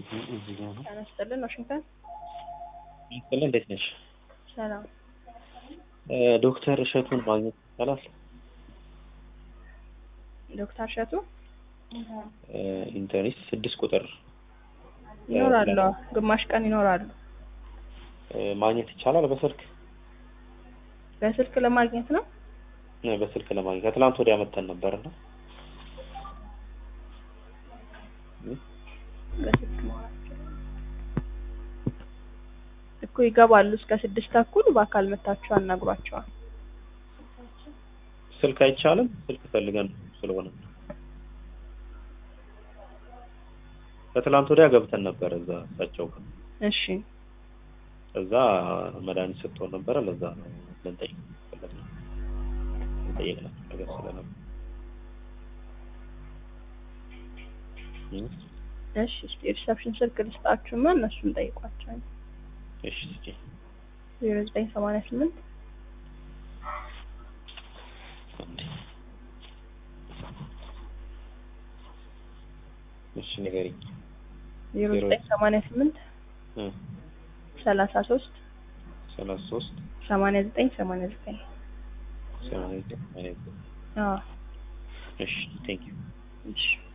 እዚህ ጋር ነው። አነስተልን ዋሽንግተን ይቀል እንዴት ነሽ? ሰላም ዶክተር እሸቱን ማግኘት ይቻላል? ዶክተር እሸቱ ኢንተርኔት 6 ቁጥር ይኖራሉ። ግማሽ ቀን ይኖራሉ። ማግኘት ይቻላል በስልክ? በስልክ ለማግኘት ነው። በስልክ ለማግኘት ከትላንት ወዲያ መተን ነበርና በስልክ ማለት እኮ ይገባሉ። እስከ 6 ተኩል በአካል መታችሁ አናግሯቸዋል። ስልክ አይቻልም? ስልክ ፈልገን ስለሆነ ከትላንት ወዲያ ገብተን ነበር እዛ እሳቸው ጋር። እሺ እዛ መድኃኒት ሰጥተው ነበር። ለዛ ነው ልንጠይቅናቸው ነገር ስለነበር። እሺ ሪሰፕሽን ስልክ ልስጣችሁና እነሱን ጠይቋቸው። እሺ እስኪ 0988 እሺ ንገሪኝ። 0988 33 89 89 89 አዎ እሺ ቴንክ ዩ። እሺ